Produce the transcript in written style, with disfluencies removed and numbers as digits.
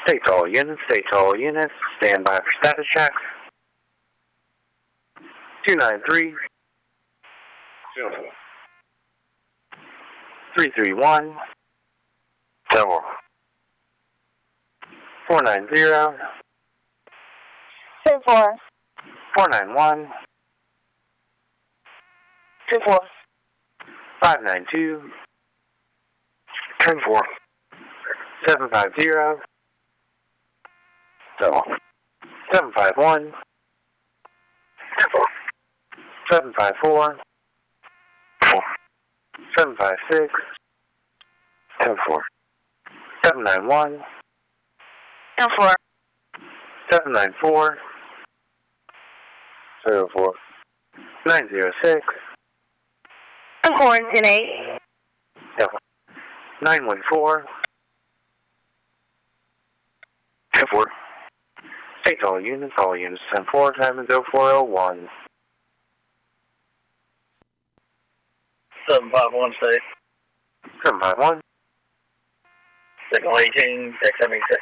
Stay all units, stand by for status check. 293, 331, 490, 4. 491, 4. 592, 10-4. 750, 751, 754, 756, 10-4. 791, 4. 794, 7-4. 906, Encore 10-8. 914, 10-4. State all units 10-4, time is 0401. 751 state. 751, Signal 18, X76,